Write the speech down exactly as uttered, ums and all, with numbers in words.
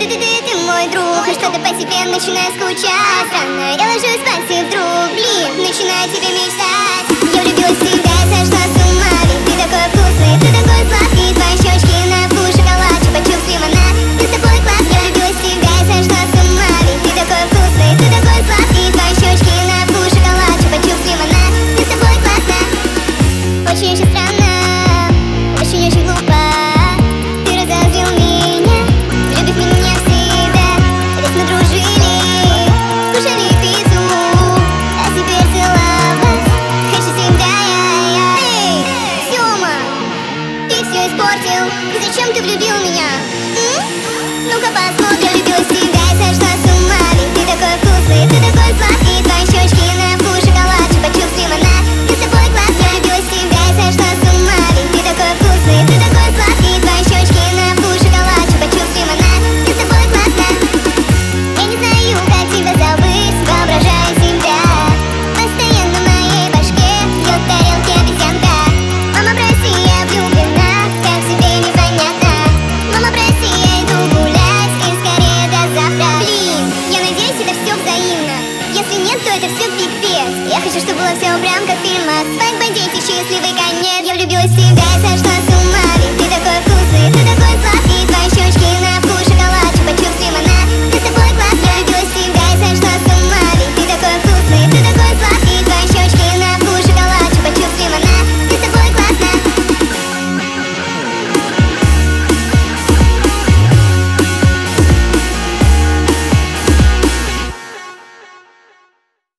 Ты, ты, ты, ты мой друг, и что-то постепенно начинаю скучать. Странно, я ложусь спать и вдруг, блин, начинаю тебе мечтать. Я влюбилась в тебя и сошла с ума, ведь ты такой вкусный, ты такой сладкий. Твои щечки на вкус шоколад, чупа-чупс, лимонад. Ты с тобой класс, я влюбилась в тебя и сошла с ума, ведь ты такой вкусный, ты такой сладкий. Твои щечки на вкус шоколад, чупа-чупс, лимонад. Ты с тобой классно. Очень-очень странно, очень-очень глупо. Ты разозлил меня, влюбив меня в себя. Ведь мы дружили, кушали пиццу, а теперь целовать хочу тебя я. Эй, Сёма, ты все испортил. Зачем ты влюбил меня? М? Ну-ка посмотрим. Влюбилась в тебя и сошла с ума, ведь ты такой вкусный, ты такой сладкий. Твои щечки на вкус шоколад, чупа-чупс, лимонад. Ты с тобой класс, я влюбилась в тебя и сошла с ума, ведь ты такой вкусный, ты такой сладкий. Твои щечки на вкус шоколад, чупа-чупс, лимонад. Ты с тобой классно. Я не знаю, как тебя забыть, воображаю себя. Постоянно в моей башке бьет тарелки обезьянка. Мама, прости, я влюблена, как тебе непонятно. Мама, прости, я иду гулять и скорее до завтра. Блин, я надеюсь, это все взаимно. Если нет, то это все пипец. Я хочу, чтобы было все прям как в фильмах. Спайк, бандит и счастливый конец. Я влюбилась в тебя и сошла